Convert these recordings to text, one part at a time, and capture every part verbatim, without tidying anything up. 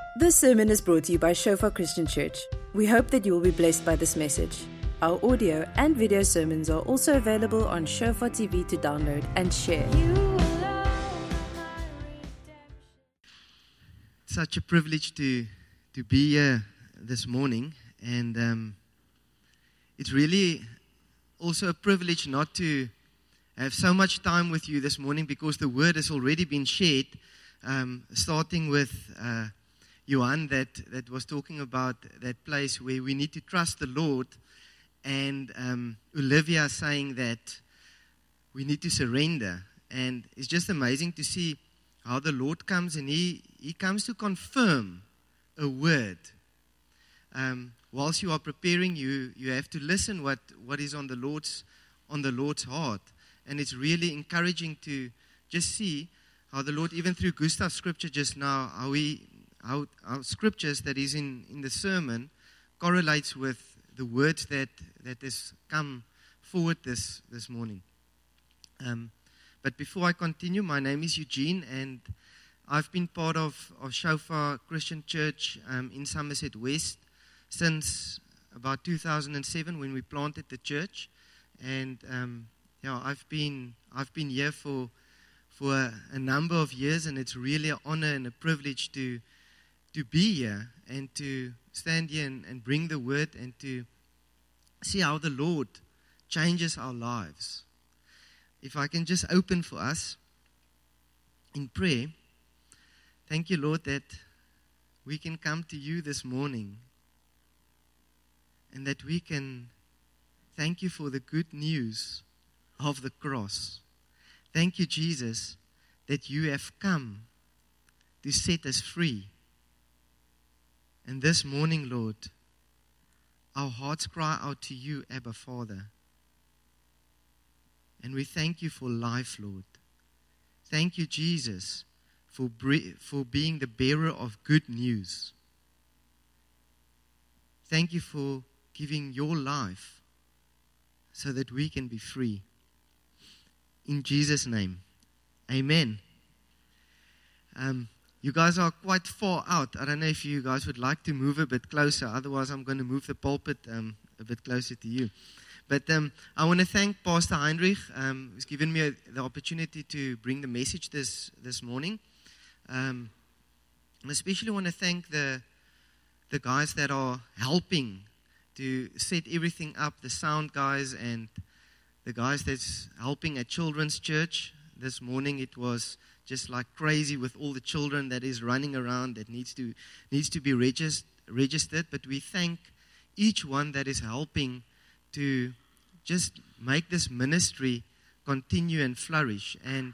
This sermon is brought to you by Shofar Christian Church. We hope that you will be blessed by this message. Our audio and video sermons are also available on Shofar T V to download and share. Such a privilege to to be here this morning, and um, it's really also a privilege not to have so much time with you this morning because the word has already been shared, um, starting with uh, Johan that, that was talking about that place where we need to trust the Lord, and um, Olivia saying that we need to surrender. And it's just amazing to see how the Lord comes, and He, he comes to confirm a word. Um, whilst you are preparing, you you have to listen what, what is on the Lord's on the Lord's heart. And it's really encouraging to just see how the Lord, even through Gustav's scripture just now, how he how our scriptures that is in, in the sermon correlates with the words that, that has come forward this, this morning. Um, but before I continue, my name is Eugene, and I've been part of, of Shofar Christian Church um, in Somerset West since about two thousand seven when we planted the church. And um, yeah, I've been I've been here for for a, a number of years, and it's really an honor and a privilege to to be here and to stand here and, and bring the word and to see how the Lord changes our lives. If I can just open for us in prayer. Thank you, Lord, that we can come to you this morning and that we can thank you for the good news of the cross. Thank you, Jesus, that you have come to set us free. And this morning, Lord, our hearts cry out to you, Abba, Father. And we thank you for life, Lord. Thank you, Jesus, for, bre- for being the bearer of good news. Thank you for giving your life so that we can be free. In Jesus' name, amen. Um, you guys are quite far out. I don't know if you guys would like to move a bit closer. Otherwise, I'm going to move the pulpit um, a bit closer to you. But um, I want to thank Pastor Heinrich, um, who's given me a, the opportunity to bring the message this, this morning. Um, I especially want to thank the the guys that are helping to set everything up, the sound guys and the guys that's helping at Children's Church. This morning it was just like crazy with all the children that is running around that needs to needs to be regist- registered. But we thank each one that is helping to just make this ministry continue and flourish. And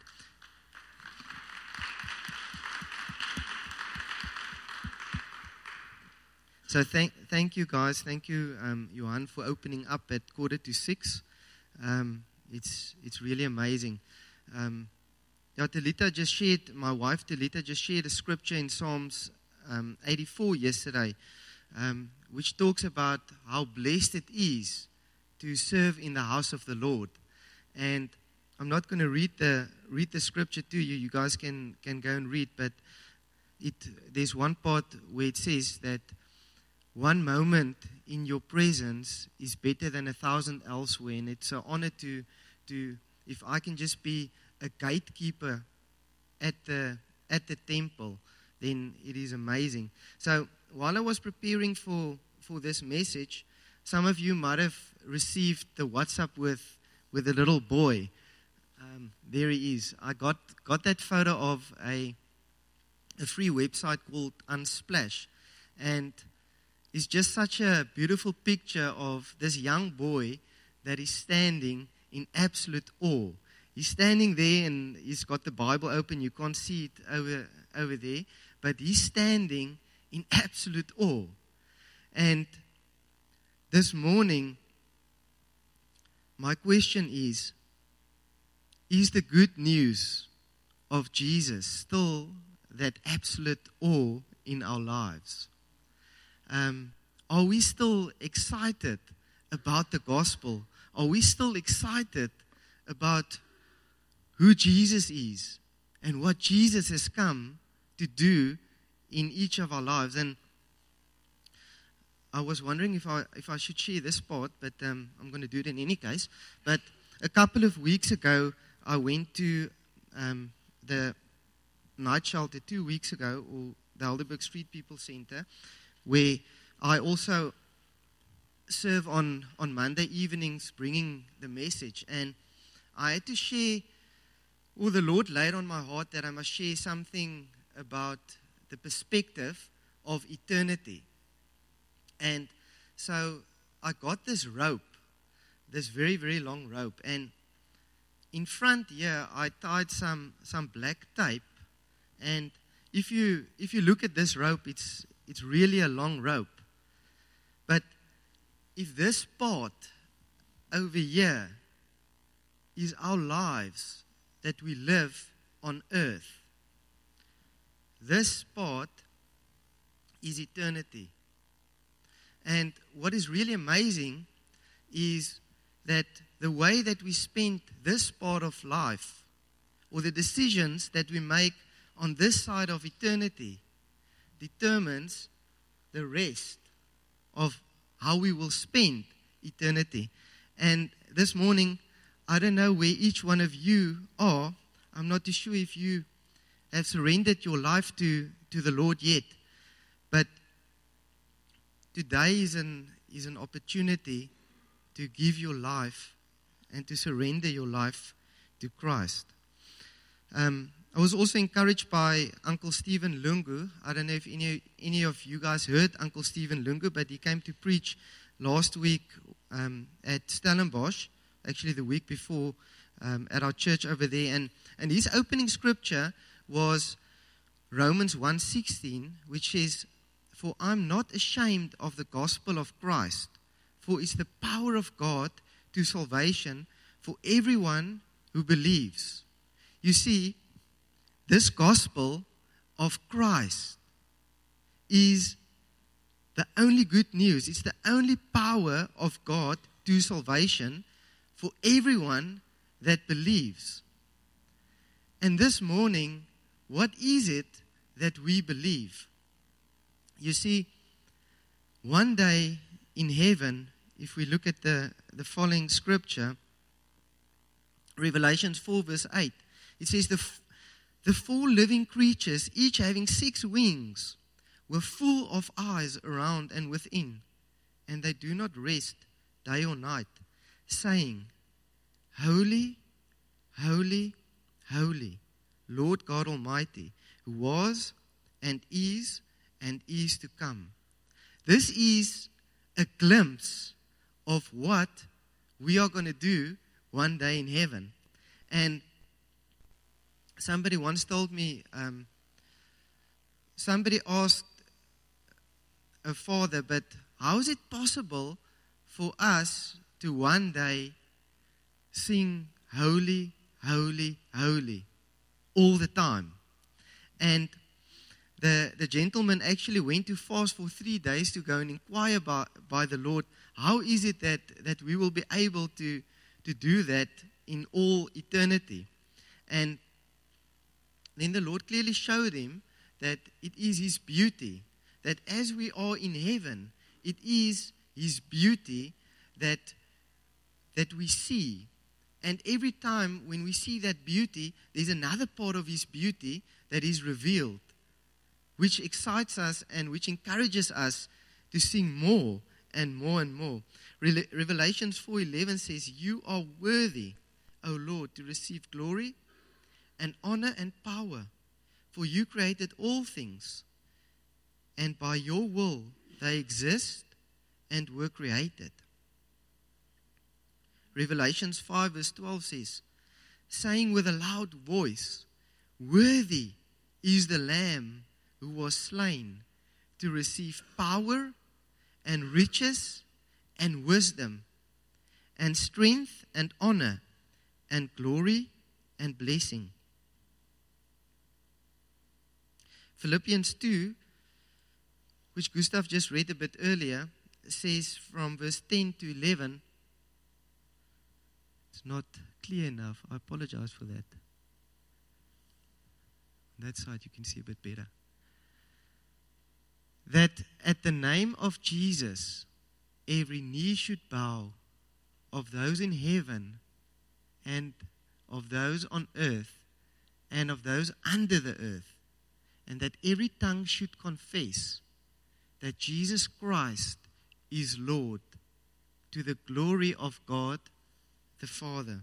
So thank thank you guys, thank you um, Johan for opening up at quarter to six. Um, it's it's really amazing. Um, yeah, Talita just shared, my wife Talita just shared a scripture in Psalms um, eighty-four yesterday, um, which talks about how blessed it is to serve in the house of the Lord. And I'm not going to read the read the scripture to you. You guys can can go and read, but it there's one part where it says that one moment in your presence is better than a thousand elsewhere. And it's an honor to, to, if I can just be a gatekeeper at the at the temple, then it is amazing. So while I was preparing for, for this message, some of you might have received the WhatsApp with, with a little boy. Um, there he is. I got, got that photo of a, a free website called Unsplash. And it's just such a beautiful picture of this young boy that is standing in absolute awe. He's standing there and he's got the Bible open. You can't see it over, over there. But he's standing in absolute awe. And this morning, my question is, is the good news of Jesus still that absolute awe in our lives? Um, are we still excited about the gospel? Are we still excited about who Jesus is and what Jesus has come to do in each of our lives. And I was wondering if I if I should share this part, but um, I'm going to do it in any case. But a couple of weeks ago, I went to um, the night shelter two weeks ago, or the Helderberg Street People Center, where I also serve on, on Monday evenings, bringing the message. And I had to share, or the Lord laid on my heart that I must share something about the perspective of eternity. And so I got this rope, this very, very long rope. And in front here, I tied some, some black tape. And if you if you look at this rope, it's it's really a long rope. But if this part over here is our lives that we live on earth, this part is eternity. And what is really amazing is that the way that we spend this part of life, or the decisions that we make on this side of eternity, determines the rest of how we will spend eternity. And this morning, I don't know where each one of you are. I'm not too sure if you have surrendered your life to, to the Lord yet. But today is an, is an opportunity to give your life and to surrender your life to Christ. Um, I was also encouraged by Uncle Stephen Lungu. I don't know if any, any of you guys heard Uncle Stephen Lungu, but he came to preach last week um, at Stellenbosch, actually the week before, um, at our church over there. And, and his opening scripture was Romans one sixteen, which says, "For I'm not ashamed of the gospel of Christ, for it's the power of God to salvation for everyone who believes." You see, this gospel of Christ is the only good news. It's the only power of God to salvation for everyone that believes. And this morning, what is it that we believe? You see, one day in heaven, if we look at the, the following scripture, Revelation four verse eight, it says, the The four living creatures, each having six wings, were full of eyes around and within, and they do not rest day or night, saying, "Holy, holy, holy, Lord God Almighty, who was and is and is to come." This is a glimpse of what we are going to do one day in heaven. And somebody once told me, um, somebody asked a father, but how is it possible for us to one day sing holy, holy, holy all the time? And the, the gentleman actually went to fast for three days to go and inquire by, by the Lord, how is it that, that we will be able to, to do that in all eternity? And then the Lord clearly showed him that it is His beauty, that as we are in heaven, it is His beauty that, that we see. And every time when we see that beauty, there's another part of His beauty that is revealed, which excites us and which encourages us to sing more and more and more. Re- Revelations four eleven says, "You are worthy, O Lord, to receive glory and honor and power, for you created all things, and by your will they exist and were created." Revelations five verse twelve says, saying with a loud voice, "Worthy is the Lamb who was slain to receive power and riches and wisdom and strength and honor and glory and blessing." Philippians two, which Gustav just read a bit earlier, says from verse ten to eleven, it's not clear enough. I apologize for that. On that side you can see a bit better. that at the name of Jesus, every knee should bow, of those in heaven and of those on earth and of those under the earth, and that every tongue should confess that Jesus Christ is Lord, to the glory of God the Father.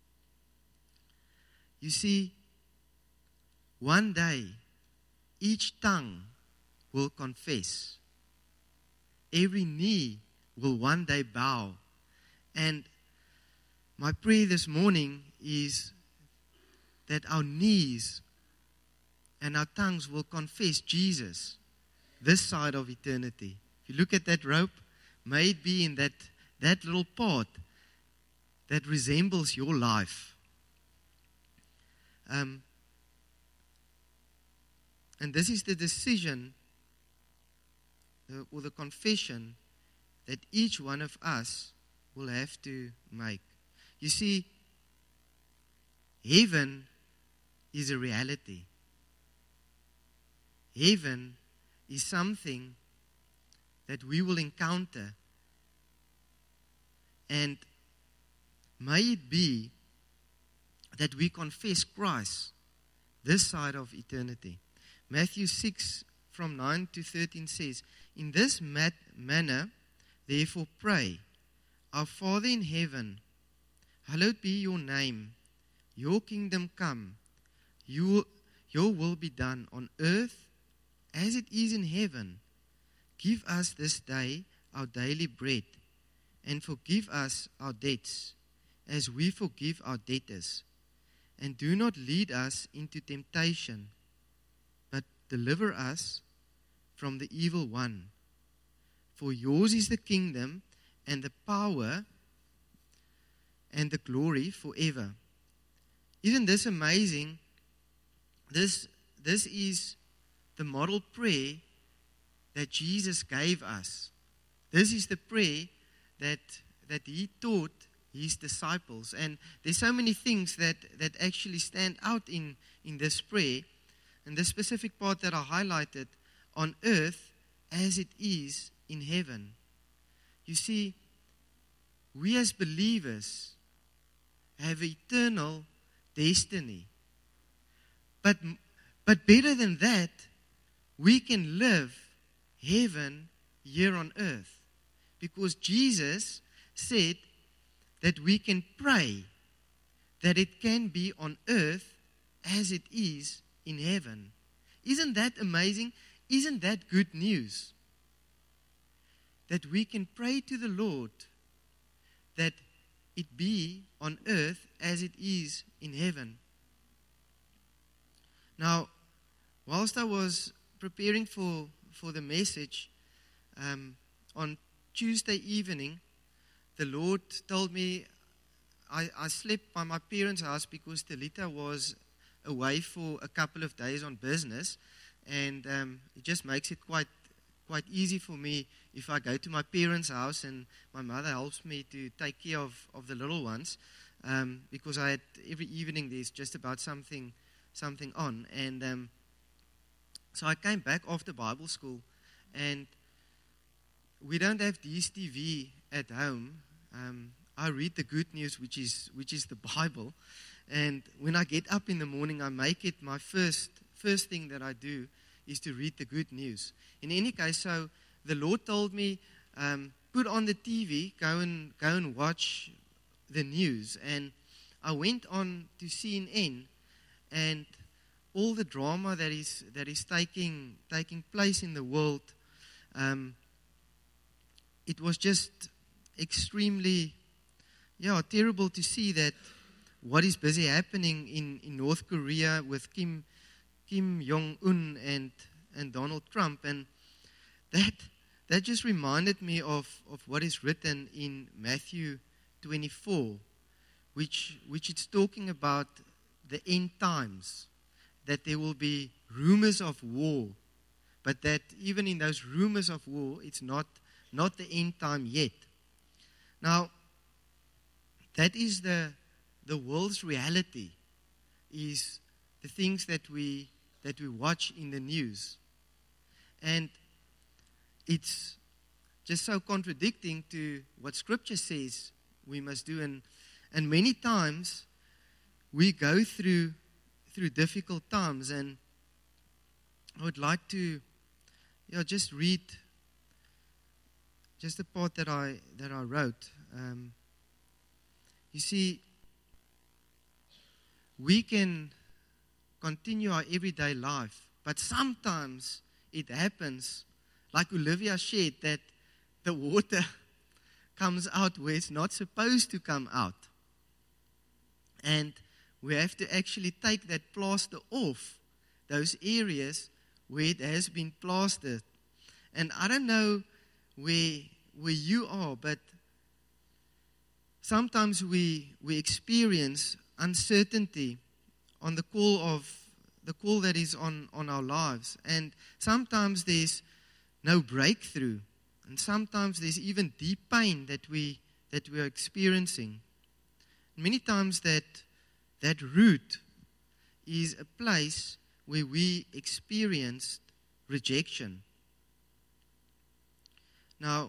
You see, one day, each tongue will confess. Every knee will one day bow. And my prayer this morning is that our knees and our tongues will confess Jesus this side of eternity. If you look at that rope, may it be in that, that little part that resembles your life. Um, and this is the decision the, or the confession that each one of us will have to make. You see, heaven is a reality. Heaven is something that we will encounter. And may it be that we confess Christ this side of eternity. Matthew six from nine to thirteen says, "In this mat- manner, therefore pray, Our Father in heaven, hallowed be your name. Your kingdom come. You, your will be done on earth as it is in heaven. Give us this day our daily bread, and forgive us our debts, as we forgive our debtors. And do not lead us into temptation, but deliver us from the evil one. For yours is the kingdom and the power and the glory forever." Isn't this amazing? This, this is the model prayer that Jesus gave us. This is the prayer that, that he taught his disciples. And there's so many things that, that actually stand out in, in this prayer. And the specific part that I highlighted, on earth as it is in heaven. You see, we as believers have eternal destiny. But, but better than that, we can live heaven here on earth. Because Jesus said that we can pray that it can be on earth as it is in heaven. Isn't that amazing? Isn't that good news? That we can pray to the Lord that it be on earth as it is in heaven. Now, whilst I was preparing for, for the message, um, on Tuesday evening, the Lord told me, I, I slept by my parents' house because Talita was away for a couple of days on business, and um, it just makes it quite quite easy for me if I go to my parents' house and my mother helps me to take care of, of the little ones, um, because I had, every evening there's just about something something on. And um, so I came back after Bible school, and we don't have D S T V at home. Um, I read the good news, which is which is the Bible, and when I get up in the morning, I make it my first first thing that I do is to read the good news. In any case, so the Lord told me, um, put on the T V, go and go and watch the news. And I went on to C N N, and all the drama that is that is taking taking place in the world, um, it was just extremely, yeah, terrible to see that what is busy happening in, in North Korea with Kim Kim Jong-un and, and Donald Trump. And that that just reminded me of, of what is written in Matthew twenty-four, which which it's talking about the end times, that there will be rumors of war, but that even in those rumors of war, it's not, not the end time yet. Now, that is the the world's reality, is the things that we that we watch in the news. And it's just so contradicting to what Scripture says we must do. And, and many times we go through through difficult times. And I would like to you know, just read just the part that I that I wrote. Um, you see, we can continue our everyday life, but sometimes it happens, like Olivia shared, that the water comes out where it's not supposed to come out. And we have to actually take that plaster off those areas where it has been plastered. And I don't know where where you are, but sometimes we we experience uncertainty on the call of the call that is on, on our lives. And sometimes there's no breakthrough. And sometimes there's even deep pain that we that we are experiencing. Many times that that root is a place where we experienced rejection. Now,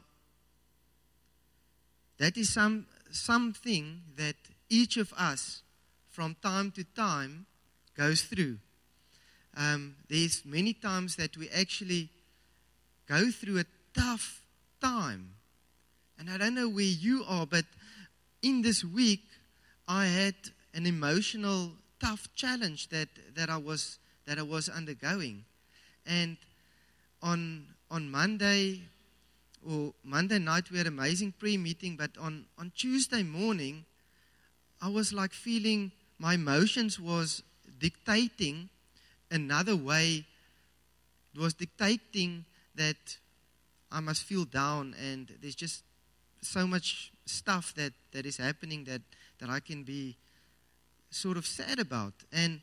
that is some something that each of us from time to time goes through. Um, there's many times that we actually go through a tough time. And I don't know where you are, but in this week, I had an emotional, tough challenge that, that I was that I was undergoing. And on on Monday or Monday night we had an amazing prayer meeting, but on, on Tuesday morning, I was like feeling my emotions was dictating another way. It was dictating that I must feel down, and there's just so much stuff that, that is happening that, that I can be sort of sad about. And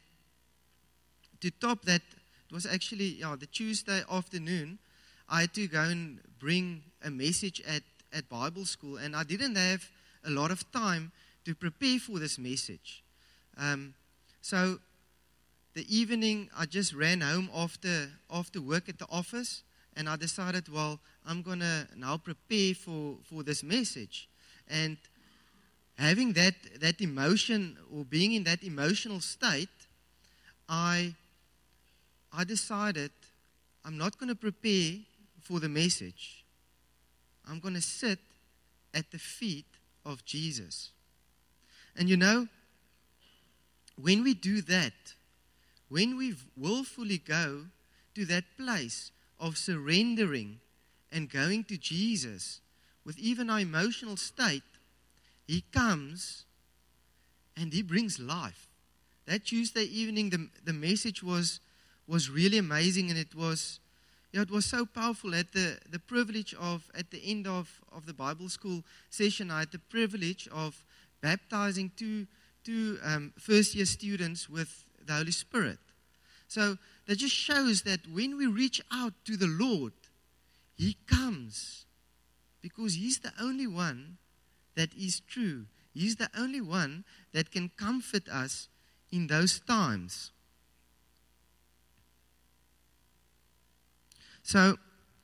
to top that, it was actually yeah, the Tuesday afternoon, I had to go and bring a message at, at Bible school, and I didn't have a lot of time to prepare for this message. Um, so the evening, I just ran home after after work at the office, and I decided, well, I'm going to now prepare for, for this message. And having that, that emotion, or being in that emotional state, I, I decided I'm not going to prepare for the message. I'm going to sit at the feet of Jesus. And you know, when we do that, when we willfully go to that place of surrendering and going to Jesus with even our emotional state, He comes and He brings life. That Tuesday evening, the, the message was was really amazing, and it was you know, it was so powerful. At the, the privilege of, at the end of, of the Bible school session, I had the privilege of baptizing two, two um, first-year students with the Holy Spirit. So that just shows that when we reach out to the Lord, He comes, because He's the only one that is true. He's the only one that can comfort us in those times. So,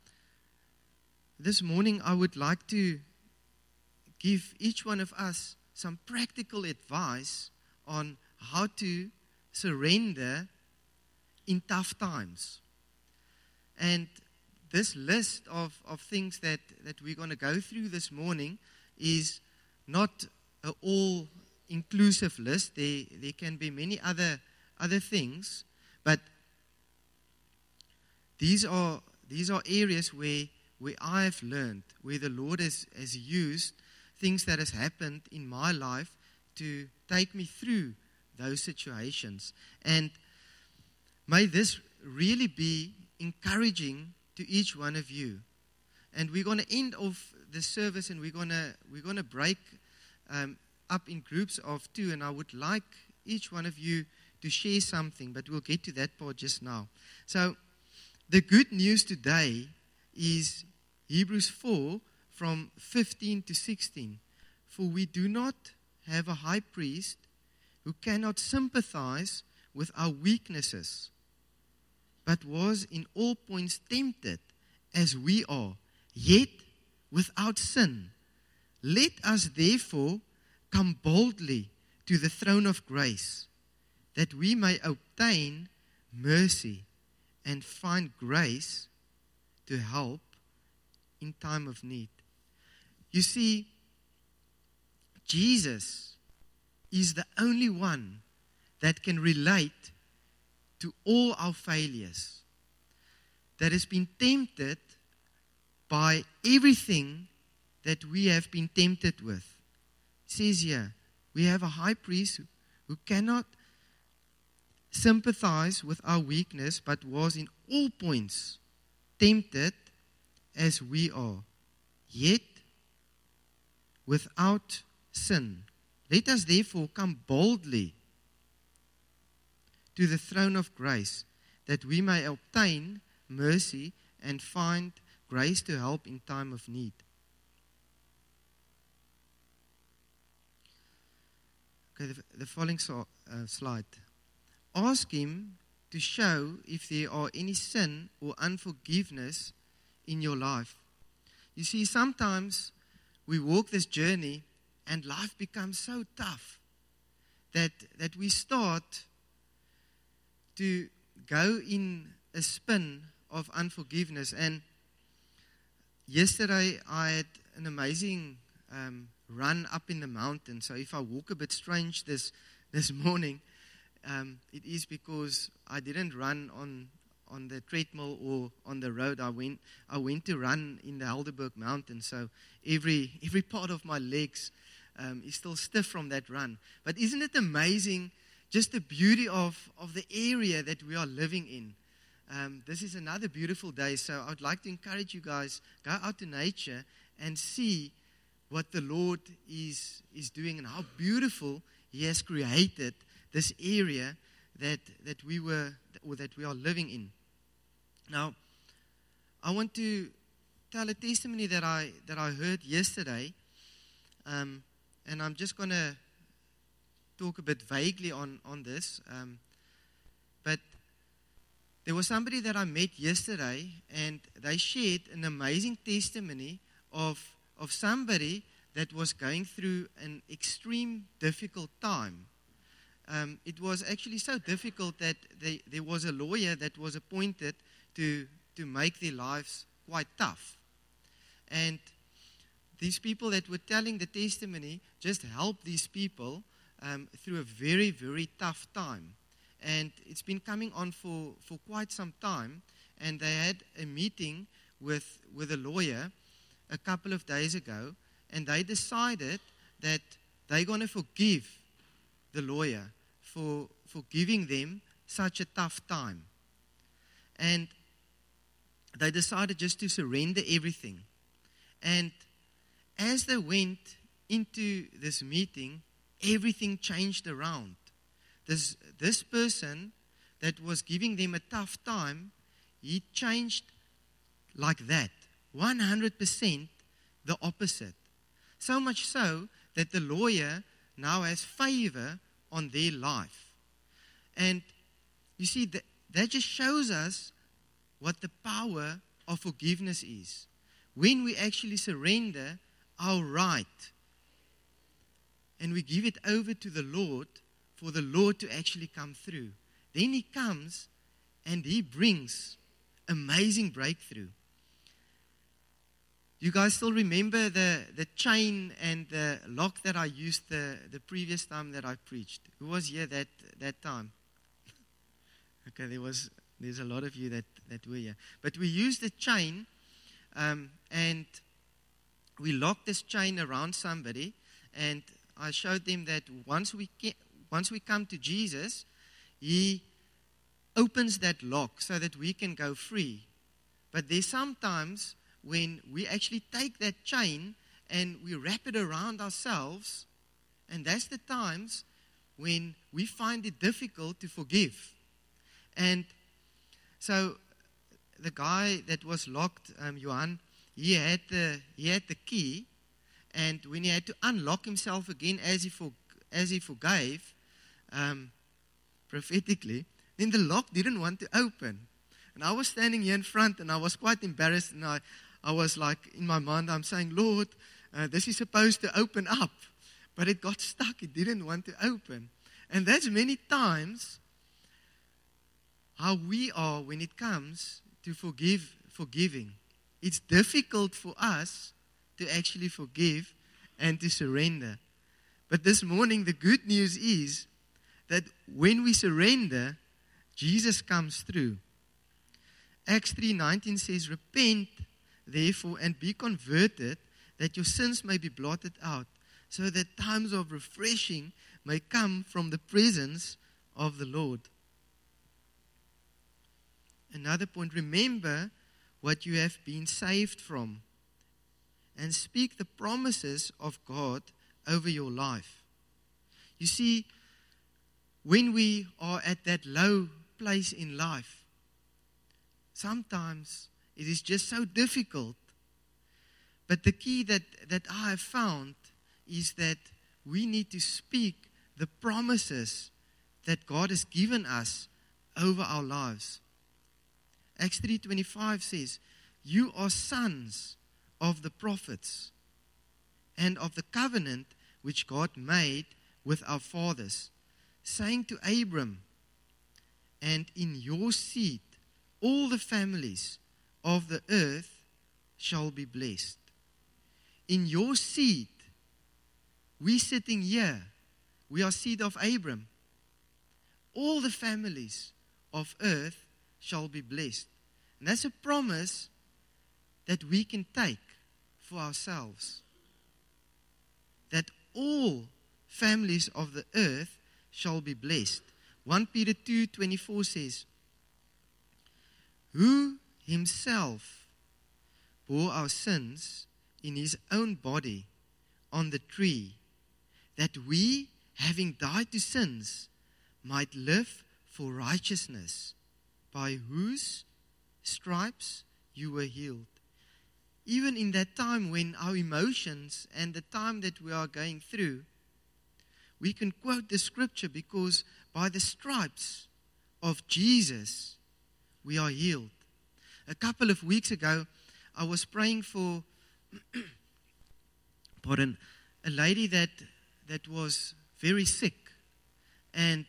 this morning I would like to give each one of us some practical advice on how to surrender in tough times. And this list of, of things that, that we're going to go through this morning is not an all-inclusive list. There, there can be many other, other things, but these are these are areas where, where I have learned, where the Lord has, has used things that has happened in my life to take me through those situations. And may this really be encouraging to each one of you. And we're going to end off the service, and we're going to we're going to break um, up in groups of two. And I would like each one of you to share something, but we'll get to that part just now. So the good news today is Hebrews four from fifteen to sixteen. For we do not have a high priest who cannot sympathize with our weaknesses, but was in all points tempted as we are, yet without sin. Let us therefore come boldly to the throne of grace, that we may obtain mercy and find grace to help in time of need. You see, Jesus is the only one that can relate to all our failures, that has been tempted by everything that we have been tempted with. It says here, we have a high priest who, who cannot sympathize with our weakness, but was in all points tempted as we are, yet without sin. Let us therefore come boldly to the throne of grace, that we may obtain mercy and find grace to help in time of need. Okay, the, the following so, uh, slide. Ask him to show if there are any sin or unforgiveness in your life. You see, sometimes we walk this journey and life becomes so tough that, that we start to go in a spin of unforgiveness. And yesterday I had an amazing um, run up in the mountain. So if I walk a bit strange this this morning, um, it is because I didn't run on on the treadmill or on the road. I went I went to run in the Helderberg Mountain. So every every part of my legs um, is still stiff from that run. But isn't it amazing? Just the beauty of, of the area that we are living in. Um, this is another beautiful day, so I would like to encourage you guys, go out to nature and see what the Lord is, is doing and how beautiful He has created this area that, that we were or that we are living in. Now, I want to tell a testimony that I that I heard yesterday, um, and I'm just going to talk a bit vaguely on, on this, um, but there was somebody that I met yesterday, and they shared an amazing testimony of, of somebody that was going through an extreme difficult time. Um, it was actually so difficult that they, there was a lawyer that was appointed to, to make their lives quite tough. And these people that were telling the testimony just helped these people Um, through a very, very tough time. And it's been coming on for, for quite some time. And they had a meeting with, with a lawyer a couple of days ago. And they decided that they're going to forgive the lawyer for, for giving them such a tough time. And they decided just to surrender everything. And as they went into this meeting, everything changed around. This, this person that was giving them a tough time, he changed like that. one hundred percent the opposite. So much so that the lawyer now has favor on their life. And you see, that, that just shows us what the power of forgiveness is. When we actually surrender our right and we give it over to the Lord for the Lord to actually come through. Then He comes and He brings amazing breakthrough. You guys still remember the, the chain and the lock that I used the, the previous time that I preached? Who was here that, that time? Okay, there was there's a lot of you that, that were here. But we used the chain um, and we locked this chain around somebody, and I showed them that once we ke- once we come to Jesus, He opens that lock so that we can go free. But there's sometimes when we actually take that chain and we wrap it around ourselves, and that's the times when we find it difficult to forgive. And so the guy that was locked, um, Johan, he had the he had the key. And when he had to unlock himself again as he for, as he forgave, um, prophetically, then the lock didn't want to open. And I was standing here in front, and I was quite embarrassed, and I, I was like, in my mind, I'm saying, Lord, uh, this is supposed to open up. But it got stuck. It didn't want to open. And that's many times how we are when it comes to forgive, forgiving. It's difficult for us to actually forgive and to surrender. But this morning, the good news is that when we surrender, Jesus comes through. Acts three nineteen says, repent, therefore, and be converted, that your sins may be blotted out, so that times of refreshing may come from the presence of the Lord. Another point, remember what you have been saved from, and speak the promises of God over your life. You see, when we are at that low place in life, sometimes it is just so difficult. But the key that, that I have found is that we need to speak the promises that God has given us over our lives. Acts three twenty-five says, you are sons of the prophets and of the covenant which God made with our fathers, saying to Abram, and in your seed all the families of the earth shall be blessed. In your seed, we sitting here, we are seed of Abram. All the families of earth shall be blessed. And that's a promise that we can take for ourselves. That all families of the earth shall be blessed. First Peter two twenty-four says, who himself bore our sins in his own body on the tree, that we, having died to sins, might live for righteousness, by whose stripes you were healed. Even in that time when our emotions and the time that we are going through, we can quote the scripture, because by the stripes of Jesus, we are healed. A couple of weeks ago, I was praying for pardon, a lady that, that was very sick. And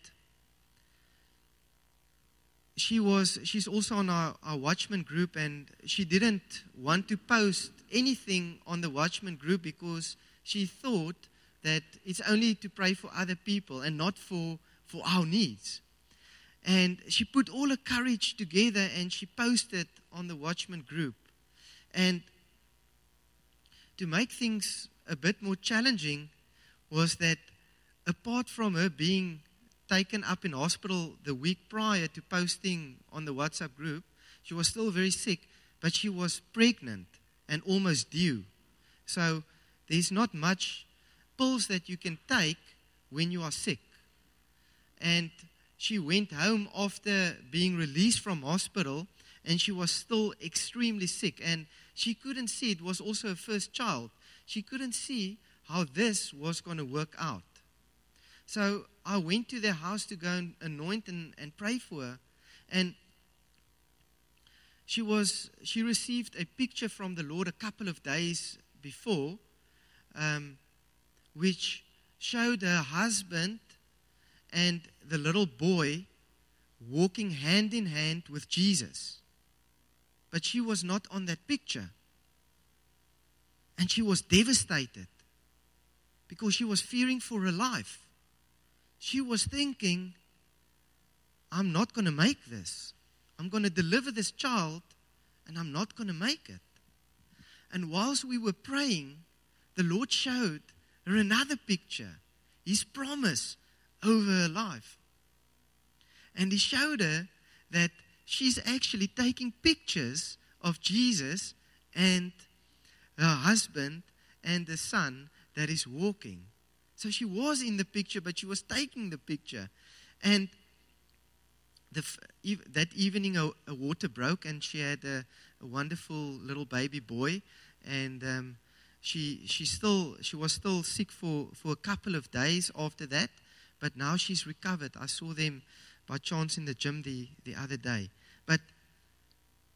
she was, she's also on our, our Watchman group, and she didn't want to post anything on the Watchman group because she thought that it's only to pray for other people and not for, for our needs. And she put all her courage together and she posted on the Watchman group. And to make things a bit more challenging was that apart from her being taken up in hospital the week prior to posting on the WhatsApp group, she was still very sick, but she was pregnant and almost due. So there's not much pills that you can take when you are sick. And she went home after being released from hospital, and she was still extremely sick. And she couldn't see, it was also her first child, she couldn't see how this was going to work out. So I went to their house to go and anoint and, and pray for her. And she was she received a picture from the Lord a couple of days before, um, which showed her husband and the little boy walking hand in hand with Jesus. But she was not on that picture. And she was devastated because she was fearing for her life. She was thinking, I'm not going to make this. I'm going to deliver this child, and I'm not going to make it. And whilst we were praying, the Lord showed her another picture, His promise over her life. And He showed her that she's actually taking pictures of Jesus and her husband and the son that is walking. So she was in the picture, but she was taking the picture. And the, that evening a, a water broke, and she had a, a wonderful little baby boy. And um, she she still she was still sick for, for a couple of days after that. But now she's recovered. I saw them by chance in the gym the, the other day. But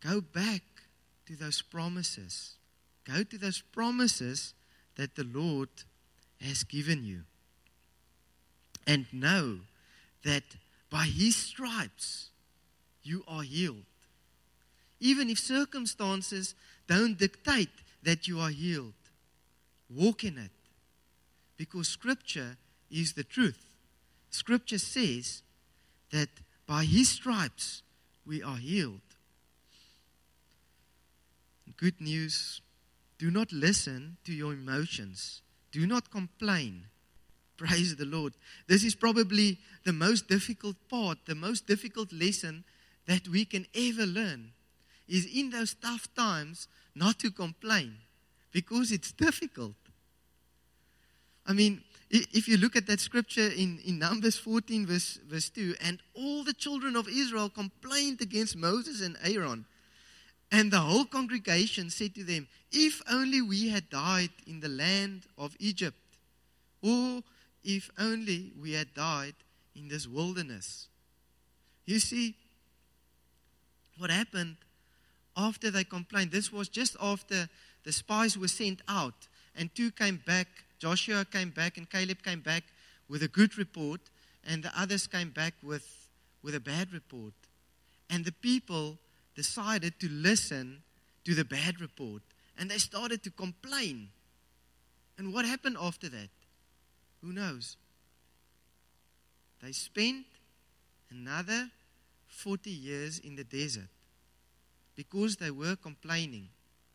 Go back to those promises. Go to those promises that the Lord has given you. And know that by His stripes, you are healed. Even if circumstances don't dictate that you are healed, walk in it. Because Scripture is the truth. Scripture says that by His stripes, we are healed. Good news, do not listen to your emotions. Do not complain. Praise the Lord. This is probably the most difficult part, the most difficult lesson that we can ever learn, is in those tough times not to complain, because it's difficult. I mean, if you look at that scripture in, in Numbers fourteen, verse, verse two, and all the children of Israel complained against Moses and Aaron. And the whole congregation said to them, if only we had died in the land of Egypt, or if only we had died in this wilderness. You see, what happened after they complained, this was just after the spies were sent out, and two came back, Joshua came back and Caleb came back with a good report, and the others came back with, with a bad report. And the people decided to listen to the bad report, and they started to complain. And what happened after that? Who knows? They spent another forty years in the desert because they were complaining.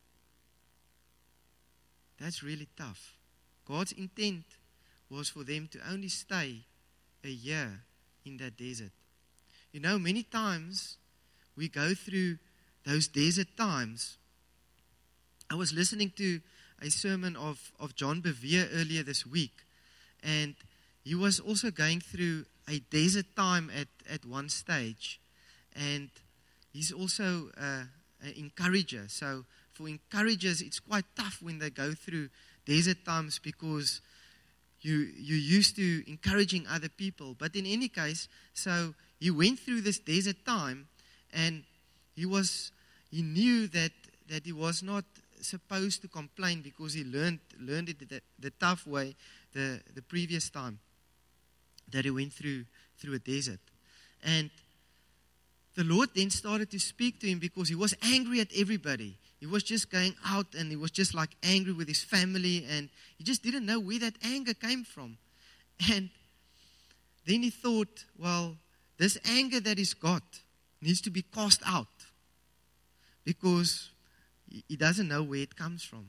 That's really tough. God's intent was for them to only stay a year in that desert. You know, many times we go through those desert times. I was listening to a sermon of, of John Bevere earlier this week, and he was also going through a desert time at, at one stage, and he's also uh, an encourager. So for encouragers, it's quite tough when they go through desert times because you, you're used to encouraging other people. But in any case, so he went through this desert time, and he was he knew that, that he was not supposed to complain because he learned learned it the, the tough way the, the previous time that he went through through a desert. And the Lord then started to speak to him because he was angry at everybody. He was just going out and he was just like angry with his family, and he just didn't know where that anger came from. And then he thought, well, this anger that he's got needs to be cast out because he doesn't know where it comes from.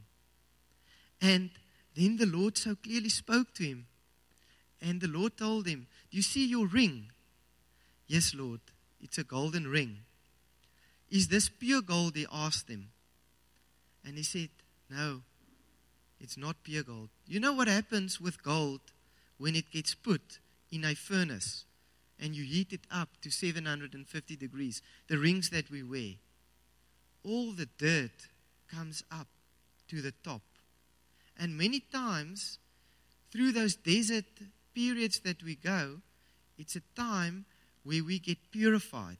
And then the Lord so clearly spoke to him. And the Lord told him, do you see your ring? Yes, Lord, it's a golden ring. Is this pure gold? He asked him. And he said, no, it's not pure gold. You know what happens with gold when it gets put in a furnace and you heat it up to seven hundred fifty degrees, the rings that we wear, all the dirt comes up to the top. And many times, through those desert periods that we go, it's a time where we get purified,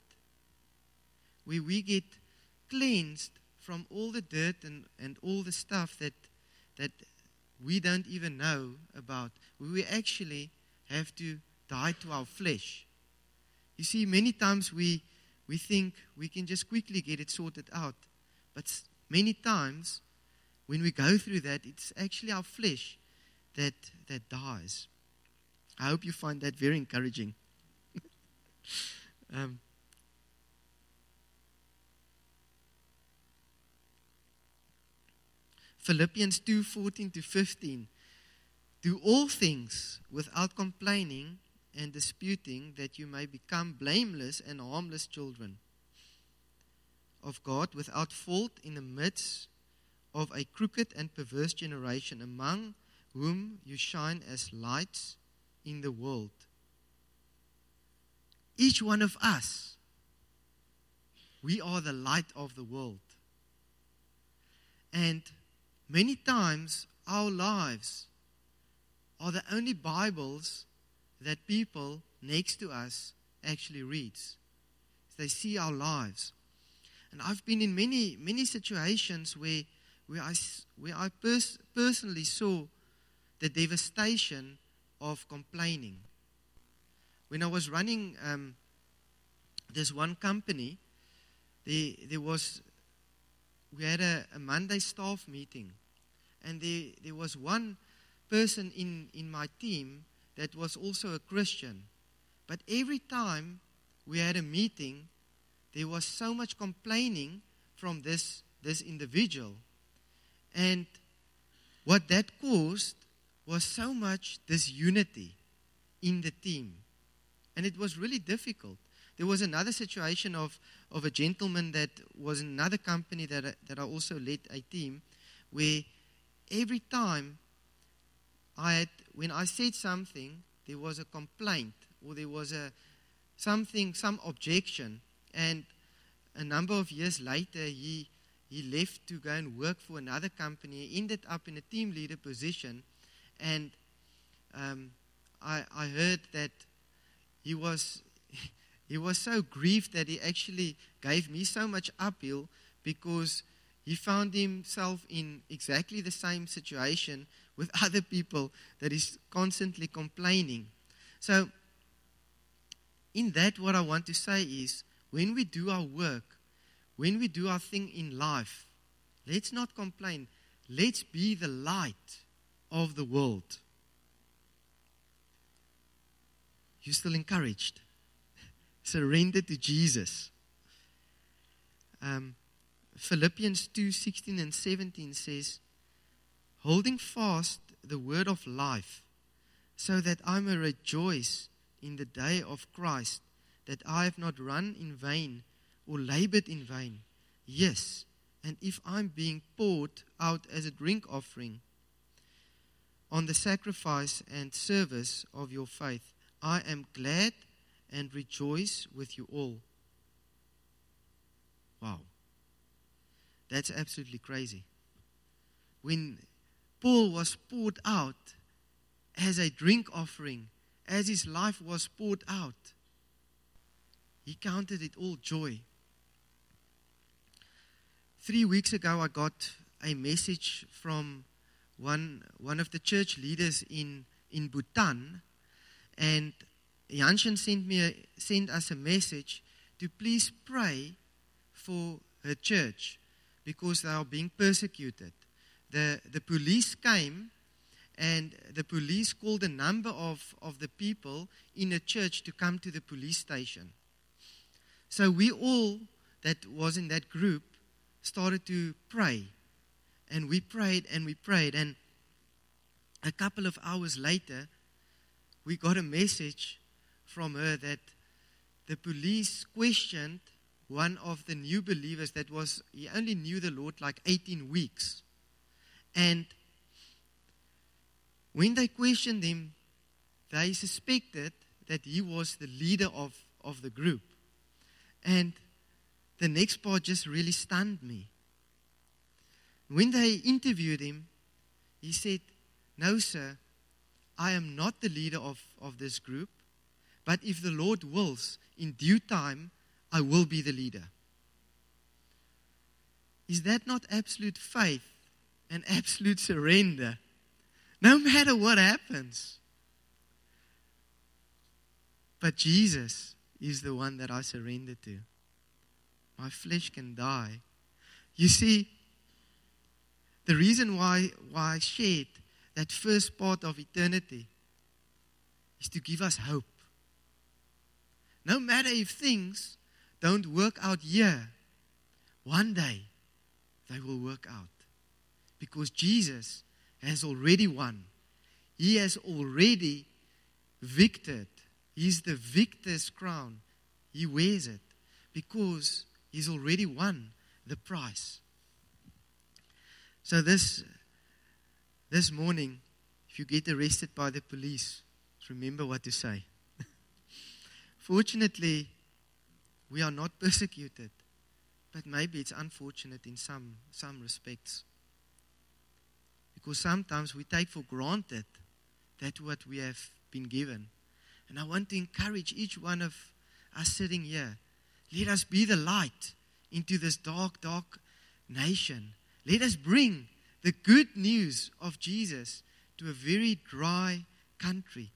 where we get cleansed from all the dirt and, and all the stuff that that we don't even know about, where we actually have to die to our flesh. You see, many times we we think we can just quickly get it sorted out, but many times when we go through that, it's actually our flesh that that dies. I hope you find that very encouraging. um, Philippians two fourteen to fifteen. Do all things without complaining and disputing, that you may become blameless and harmless children of God, without fault in the midst of a crooked and perverse generation, among whom you shine as lights in the world. Each one of us, we are the light of the world. And many times our lives are the only Bibles that people next to us actually reads. They see our lives. And I've been in many, many situations where, where I, where I pers- personally saw the devastation of complaining. When I was running um, this one company, there, there was, we had a, a Monday staff meeting, and there, there was one person in, in my team that was also a Christian. But every time we had a meeting, there was so much complaining from this, this individual. And what that caused was so much disunity in the team. And it was really difficult. There was another situation of, of a gentleman that was in another company that I, that I also led a team, where every time I had, when I said something, there was a complaint or there was a something, some objection. And a number of years later, he he left to go and work for another company. He ended up in a team leader position, and um, I I heard that he was he was so grieved that he actually gave me so much uphill, because he found himself in exactly the same situation with other people that is constantly complaining. So in that, what I want to say is, when we do our work, when we do our thing in life, let's not complain. Let's be the light of the world. You're still encouraged. Surrender to Jesus. Um, Philippians two sixteen and seventeen says, holding fast the word of life, so that I may rejoice in the day of Christ, that I have not run in vain or labored in vain. Yes, and if I'm being poured out as a drink offering on the sacrifice and service of your faith, I am glad and rejoice with you all. Wow. That's absolutely crazy. When Paul was poured out as a drink offering, as his life was poured out, he counted it all joy. Three weeks ago, I got a message from one one of the church leaders in, in Bhutan, and Janshin sent me a, sent us a message to please pray for her church because they are being persecuted. The the police came, and the police called a number of, of the people in a church to come to the police station. So we all that was in that group started to pray. And we prayed and we prayed. And a couple of hours later, we got a message from her that the police questioned one of the new believers that was, he only knew the Lord like eighteen weeks. And when they questioned him, they suspected that he was the leader of, of the group. And the next part just really stunned me. When they interviewed him, he said, no, sir, I am not the leader of, of this group, but if the Lord wills, in due time, I will be the leader. Is that not absolute faith and absolute surrender? No matter what happens. But Jesus is the one that I surrender to. My flesh can die. You see, the reason why, why I shared that first part of eternity is to give us hope. No matter if things don't work out here, one day they will work out. Because Jesus has already won. He has already victored. He's the victor's crown. He wears it because he's already won the prize. So this, this morning, if you get arrested by the police, remember what to say. Fortunately, we are not persecuted, but maybe it's unfortunate in some, some respects. Because sometimes we take for granted that what we have been given. And I want to encourage each one of us sitting here. Let us be the light into this dark, dark nation. Let us bring the good news of Jesus to a very dry country.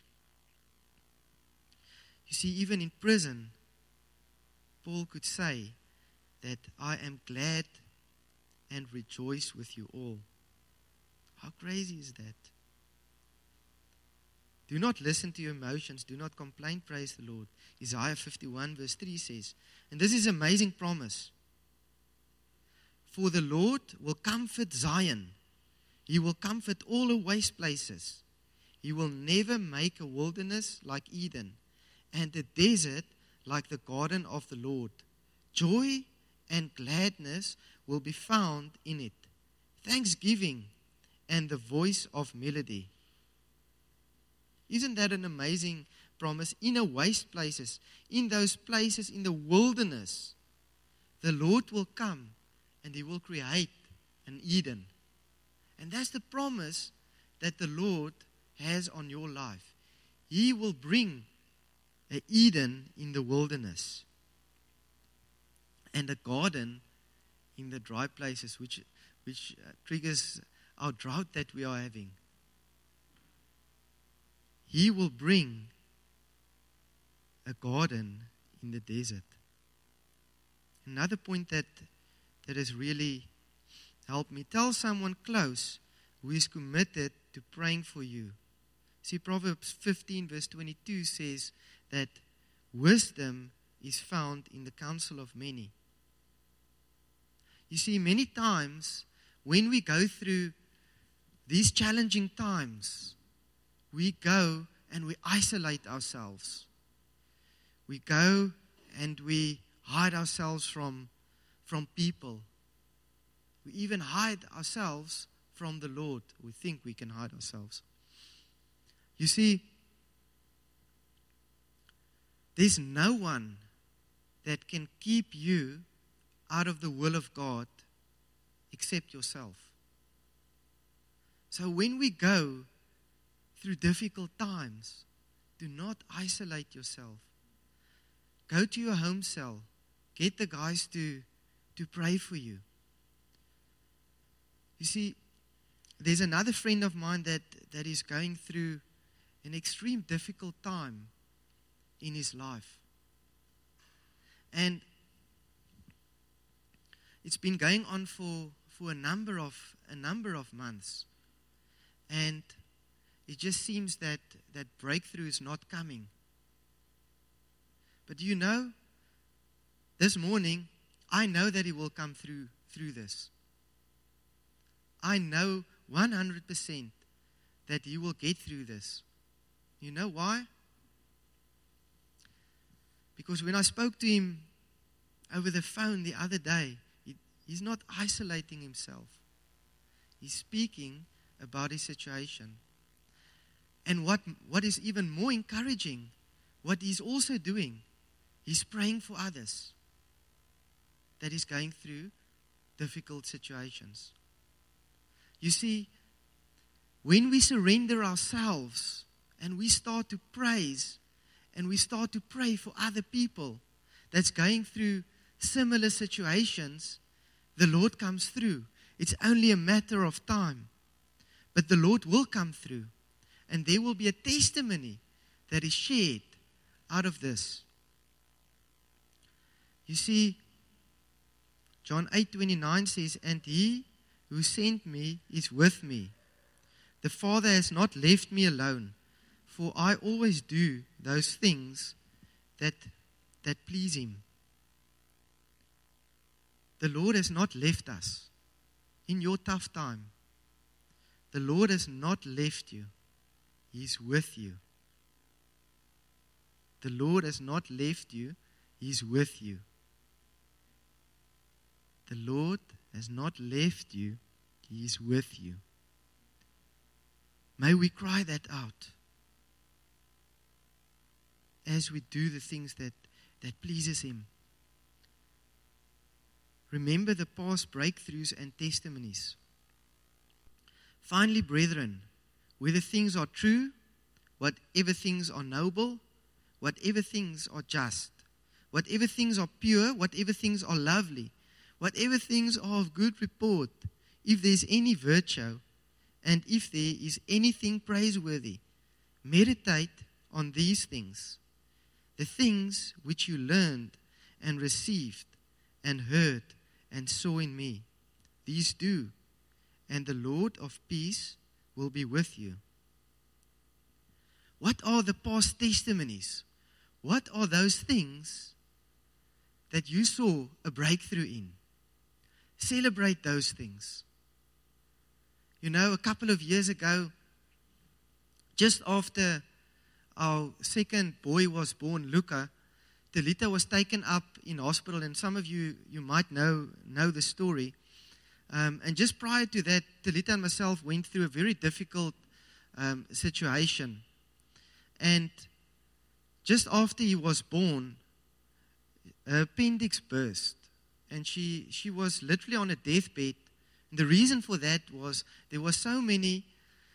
You see, even in prison, Paul could say that I am glad and rejoice with you all. How crazy is that? Do not listen to your emotions. Do not complain, praise the Lord. Isaiah fifty-one verse three says, and this is an amazing promise. For the Lord will comfort Zion. He will comfort all the waste places. He will never make a wilderness like Eden, and a desert like the garden of the Lord. Joy and gladness will be found in it. Thanksgiving and the voice of melody. Isn't that an amazing promise? In the waste places, in those places, in the wilderness, the Lord will come and He will create an Eden. And that's the promise that the Lord has on your life. He will bring an Eden in the wilderness and a garden in the dry places, which, which uh, triggers our drought that we are having. He will bring a garden in the desert. Another point that, that has really helped me, tell someone close who is committed to praying for you. See, Proverbs fifteen verse twenty-two says that wisdom is found in the counsel of many. You see, many times when we go through these challenging times, we go and we isolate ourselves. We go and we hide ourselves from, from people. We even hide ourselves from the Lord. We think we can hide ourselves. You see, there's no one that can keep you out of the will of God except yourself. So when we go through difficult times, do not isolate yourself. Go to your home cell. Get the guys to, to pray for you. You see, there's another friend of mine that, that is going through an extreme difficult time in his life. And it's been going on for, for a number of a number of months. And it just seems that, that breakthrough is not coming. But do you know, this morning, I know that he will come through through this. I know one hundred percent that he will get through this. You know why? Because when I spoke to him over the phone the other day, he, he's not isolating himself. He's speaking about his situation. And what, what is even more encouraging, what he's also doing, he's praying for others that is going through difficult situations. You see, when we surrender ourselves and we start to praise and we start to pray for other people that's going through similar situations, the Lord comes through. It's only a matter of time. But the Lord will come through. And there will be a testimony that is shared out of this. You see, John eight twenty-nine says, and he who sent me is with me. The Father has not left me alone, for I always do those things that, that please him. The Lord has not left us in your tough time. The Lord has not left you. He's with you. The Lord has not left you. He's with you. The Lord has not left you. He is with you. May we cry that out as we do the things that, that pleases Him. Remember the past breakthroughs and testimonies. Finally, brethren, whether things are true, whatever things are noble, whatever things are just, whatever things are pure, whatever things are lovely, whatever things are of good report, if there is any virtue, and if there is anything praiseworthy, meditate on these things. The things which you learned and received and heard and saw in me, these do, and the Lord of peace will be with you. What are the past testimonies? What are those things that you saw a breakthrough in? Celebrate those things. You know, a couple of years ago, just after our second boy was born, Luca, Talita was taken up in hospital, and some of you, you might know, know the story. Um, and just prior to that, Talita and myself went through a very difficult um, situation. And just after he was born, her appendix burst. And she, she was literally on a deathbed. And the reason for that was there were so many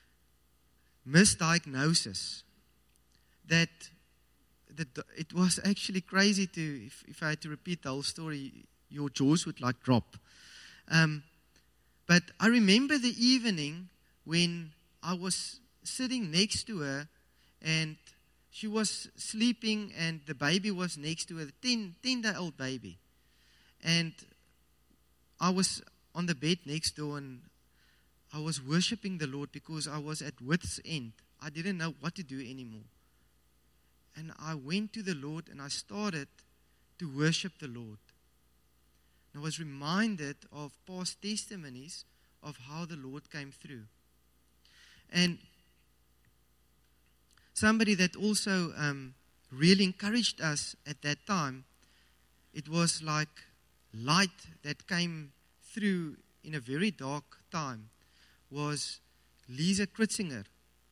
misdiagnoses that, that it was actually crazy to, if, if I had to repeat the whole story, your jaws would like drop. Um, but I remember the evening when I was sitting next to her and she was sleeping and the baby was next to her, the ten, ten-day-old baby. And I was on the bed next door and I was worshiping the Lord because I was at wit's end. I didn't know what to do anymore. And I went to the Lord and I started to worship the Lord. And I was reminded of past testimonies of how the Lord came through. And somebody that also um, really encouraged us at that time, it was like light that came through in a very dark time, was Lisa Kritzinger.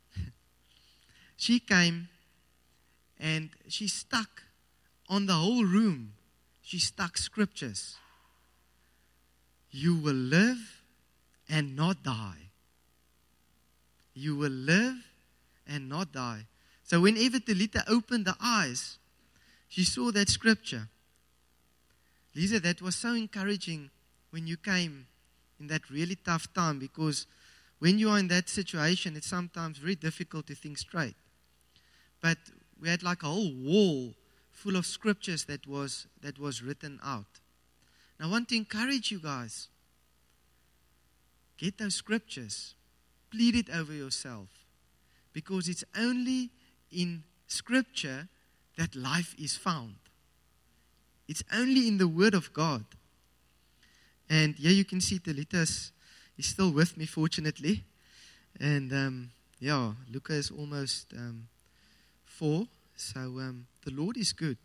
She came and she stuck on the whole room. She stuck scriptures. You will live and not die. You will live and not die. So whenever Talita opened the eyes, she saw that scripture. Lisa, that was so encouraging when you came in that really tough time, because when you are in that situation, it's sometimes very difficult to think straight. But we had like a whole wall full of scriptures that was that was written out. And I want to encourage you guys. Get those scriptures. Plead it over yourself. Because it's only in scripture that life is found. It's only in the Word of God. And here you can see Talita is still with me, fortunately. And um, yeah, Luca is almost um, four. So um, the Lord is good.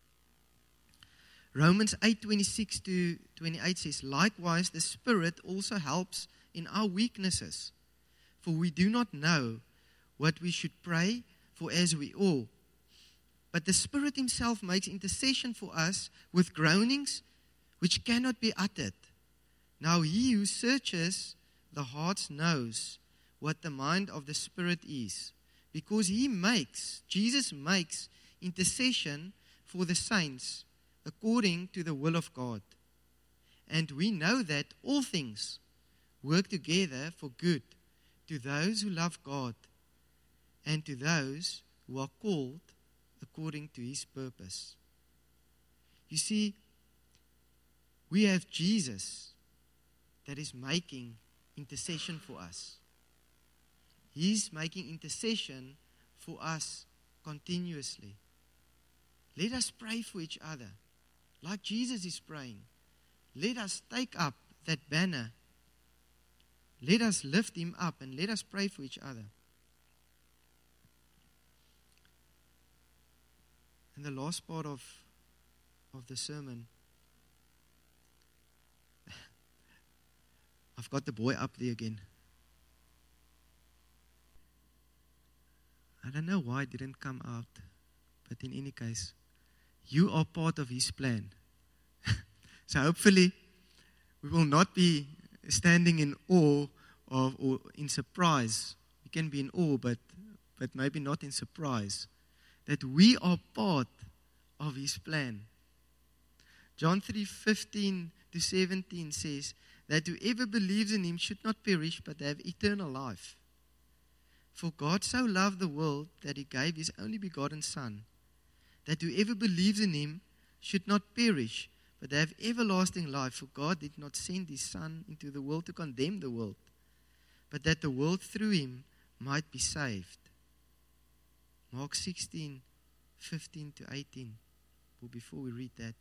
Romans eight twenty-six to twenty-eight says, likewise, the Spirit also helps in our weaknesses. For we do not know what we should pray for as we ought. But the Spirit Himself makes intercession for us with groanings which cannot be uttered. Now He who searches the hearts knows what the mind of the Spirit is, because He makes, Jesus makes intercession for the saints according to the will of God. And we know that all things work together for good to those who love God and to those who are called according to His purpose. You see, we have Jesus that is making intercession for us. He's making intercession for us continuously. Let us pray for each other like Jesus is praying. Let us take up that banner. Let us lift Him up and let us pray for each other. And the last part of, of the sermon, I've got the boy up there again. I don't know why it didn't come out, but in any case, you are part of His plan. So hopefully, we will not be standing in awe of or in surprise. We can be in awe, but but maybe not in surprise. That we are part of His plan. John three fifteen to seventeen says that whoever believes in him should not perish but have eternal life. For God so loved the world that he gave his only begotten Son, that whoever believes in him should not perish but have everlasting life. For God did not send his Son into the world to condemn the world, but that the world through him might be saved. Mark sixteen, fifteen to eighteen. Well, before we read that.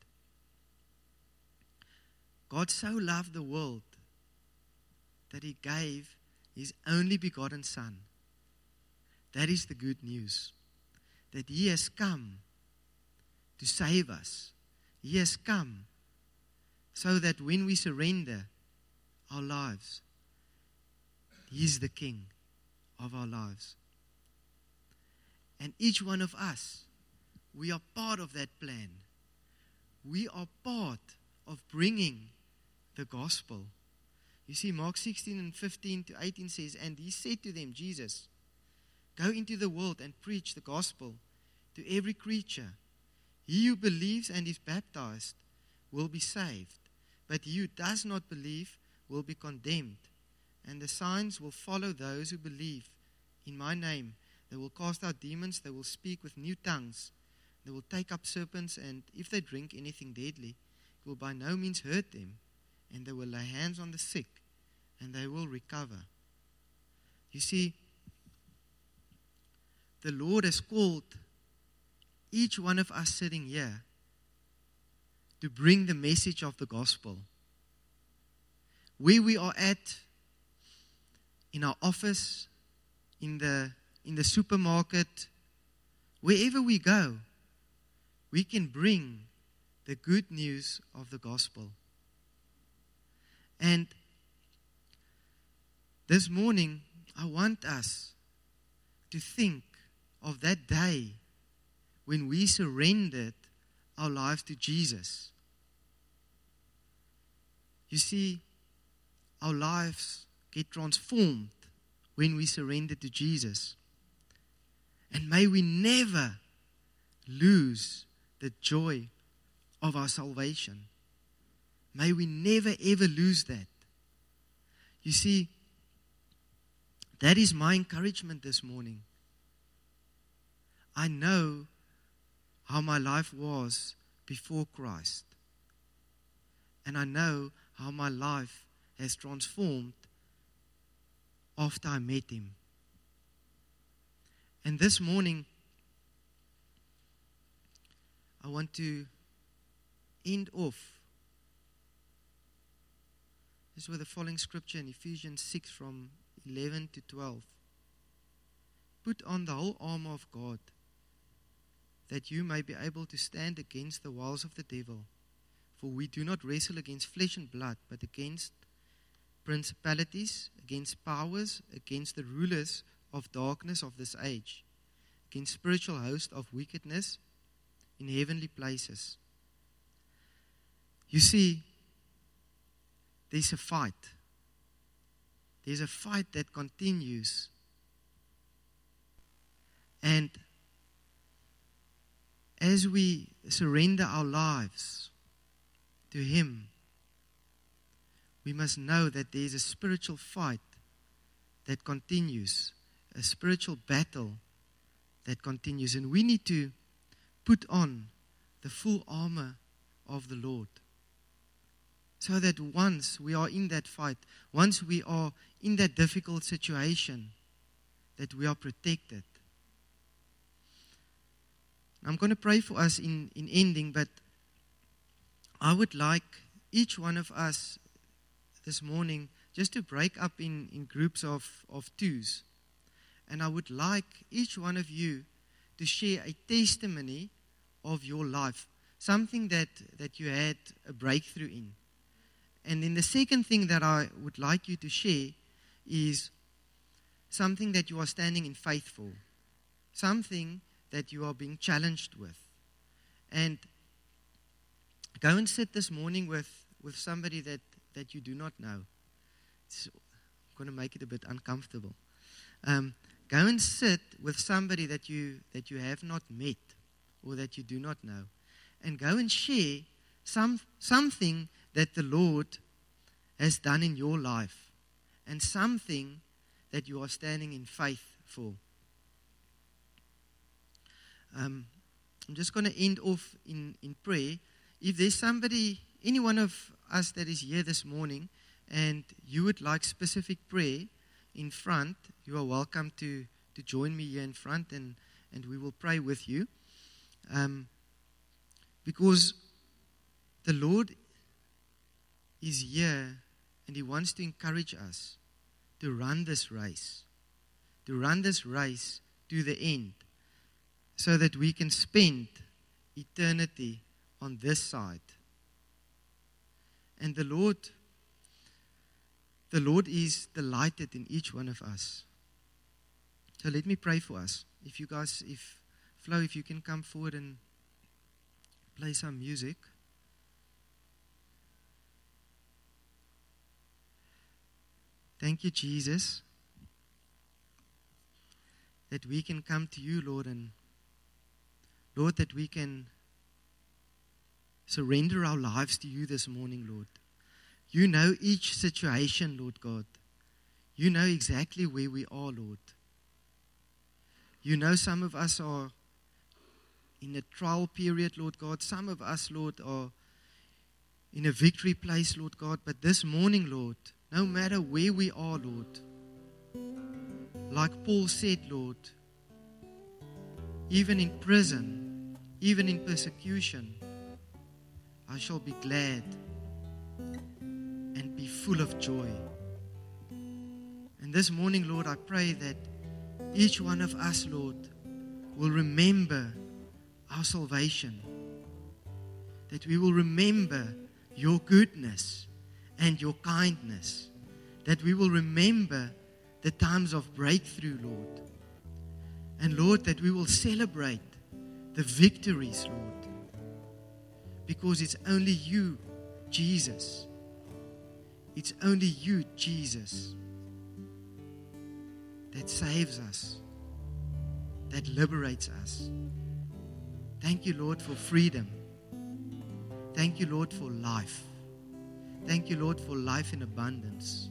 God so loved the world that he gave his only begotten Son. That is the good news. That he has come to save us. He has come so that when we surrender our lives, he is the King of our lives. And each one of us, we are part of that plan. We are part of bringing the gospel. You see, Mark sixteen and fifteen to eighteen says, and he said to them, Jesus, go into the world and preach the gospel to every creature. He who believes and is baptized will be saved, but he who does not believe will be condemned. And the signs will follow those who believe. In my name, they will cast out demons, they will speak with new tongues, they will take up serpents, and if they drink anything deadly, it will by no means hurt them. And they will lay hands on the sick, and they will recover. You see, the Lord has called each one of us sitting here to bring the message of the gospel. Where we are at, in our office, in the in the supermarket, wherever we go, we can bring the good news of the gospel. And this morning, I want us to think of that day when we surrendered our lives to Jesus. You see, our lives get transformed when we surrender to Jesus. And may we never lose the joy of our salvation. May we never ever lose that. You see, that is my encouragement this morning. I know how my life was before Christ. And I know how my life has transformed after I met him. And this morning, I want to end off this with the following scripture in Ephesians six from eleven to twelve. Put on the whole armor of God, that you may be able to stand against the wiles of the devil. For we do not wrestle against flesh and blood, but against principalities, against powers, against the rulers of darkness of this age, against spiritual hosts of wickedness in heavenly places. You see, there's a fight. There's a fight that continues. And as we surrender our lives to him, we must know that there is a spiritual fight that continues, a spiritual battle that continues. And we need to put on the full armor of the Lord, so that once we are in that fight, once we are in that difficult situation, that we are protected. I'm going to pray for us in, in ending, but I would like each one of us this morning just to break up in, in groups of, of twos. And I would like each one of you to share a testimony of your life, something that, that you had a breakthrough in. And then the second thing that I would like you to share is something that you are standing in faith for, something that you are being challenged with. And go and sit this morning with, with somebody that, that you do not know. It's, I'm going to make it a bit uncomfortable. Um, go and sit with somebody that you that you have not met or that you do not know. And go and share some something that the Lord has done in your life and something that you are standing in faith for. Um, I'm just going to end off in, in prayer. If there's somebody, any one of us that is here this morning, and you would like specific prayer in front, you are welcome to, to join me here in front, and, and we will pray with you. Um, because the Lord is here, and He wants to encourage us to run this race, to run this race to the end, so that we can spend eternity on this side. And the Lord, the Lord is delighted in each one of us. So let me pray for us. If you guys, if Flo, if you can come forward and play some music. Thank you, Jesus, that we can come to you, Lord, and Lord, that we can surrender our lives to you this morning, Lord. You know each situation, Lord God. You know exactly where we are, Lord. You know some of us are in a trial period, Lord God. Some of us, Lord, are in a victory place, Lord God. But this morning, Lord, no matter where we are, Lord, like Paul said, Lord, even in prison, even in persecution, I shall be glad and be full of joy. And this morning, Lord, I pray that each one of us, Lord, will remember our salvation, that we will remember your goodness and your kindness, that we will remember the times of breakthrough, Lord. And Lord, that we will celebrate the victories, Lord, because it's only you, Jesus. It's only you, Jesus, that saves us, that liberates us. Thank you, Lord, for freedom. Thank you, Lord, for life. Thank you, Lord, for life in abundance.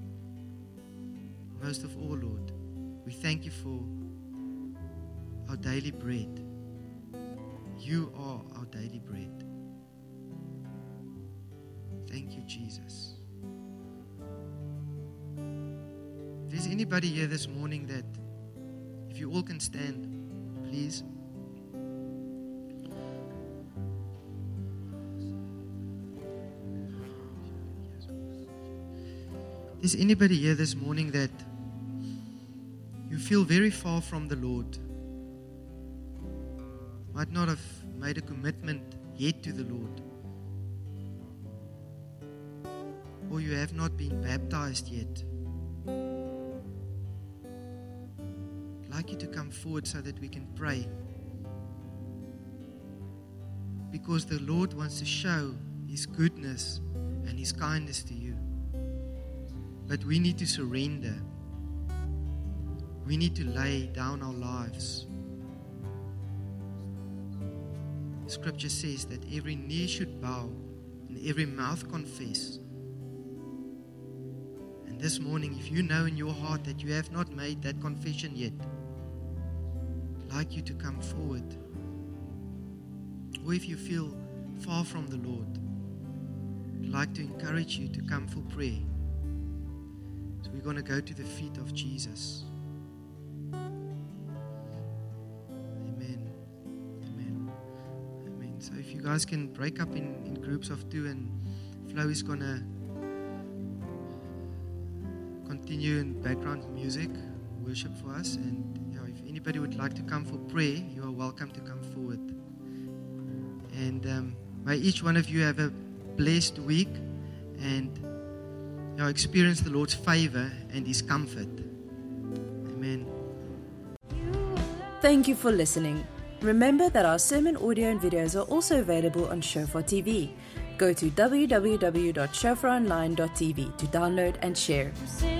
Most of all, Lord, we thank you for our daily bread. You are our daily bread. Thank you, Jesus. If there's anybody here this morning that, if you all can stand, please. Is anybody here this morning that you feel very far from the Lord? Might not have made a commitment yet to the Lord. Or you have not been baptized yet. I'd like you to come forward so that we can pray. Because the Lord wants to show His goodness and His kindness to you. But we need to surrender. We need to lay down our lives. The scripture says that every knee should bow and every mouth confess. And this morning, if you know in your heart that you have not made that confession yet, I'd like you to come forward. Or if you feel far from the Lord, I'd like to encourage you to come for prayer. So we're going to go to the feet of Jesus. Amen. Amen. Amen. So if you guys can break up in, in groups of two, and Flo is going to continue in background music, worship for us. And you know, if anybody would like to come for prayer, you are welcome to come forward. And um, may each one of you have a blessed week, and you know, experience the Lord's favor and His comfort. Amen. Thank you for listening. Remember that our sermon audio and videos are also available on Shofar T V. Go to w w w dot shofar online dot t v to download and share.